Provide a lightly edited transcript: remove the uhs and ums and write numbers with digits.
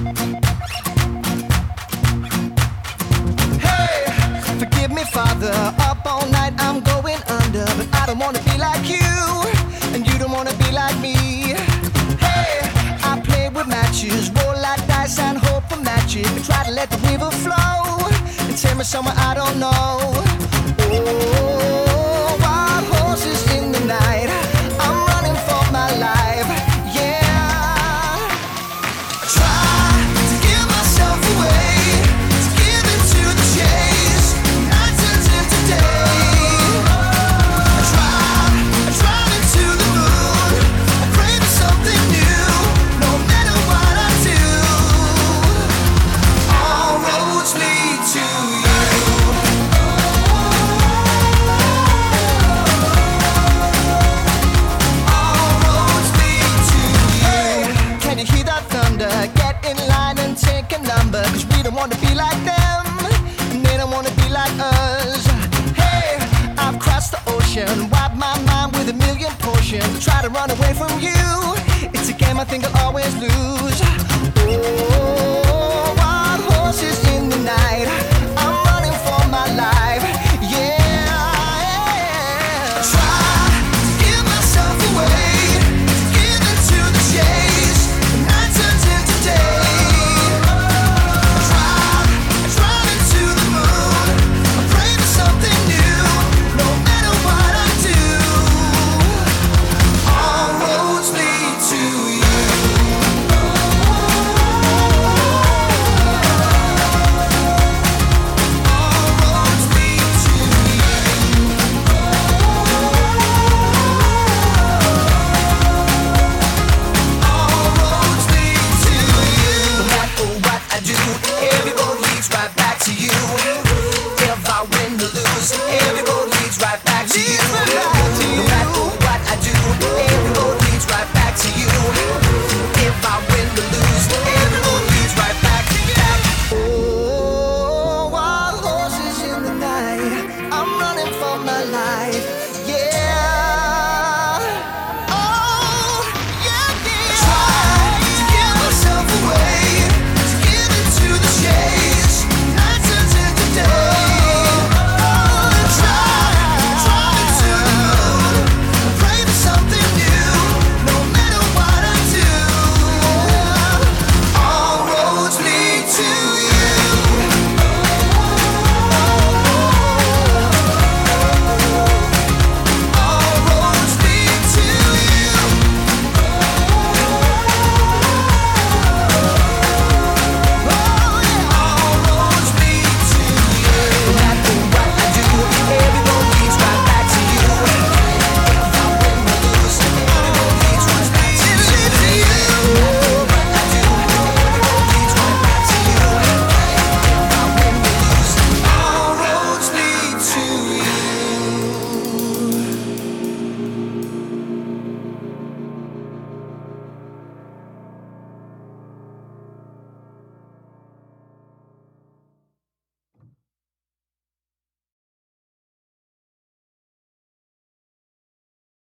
Hey, forgive me, Father, up all night I'm going under, but I don't wanna be like you, and you don't wanna be like me. Hey, I play with matches, roll like dice and hope for magic, and try to let the river flow and take me somewhere I don't know. Oh, wild horses in the night, I'm running for my life. Yeah, I try to give myself away, to give into the chase. Night turns into day. I drive into the moon. I pray for something new. No matter what I do, all roads lead to you. All roads lead to you. Can you hear that thunder? Get in line and take a number, 'cause we don't wanna be like them, and they don't wanna be like us. Hey, I've crossed the ocean, wiped my mind with a million potions, try to run away from you. It's a game I think I'll always lose.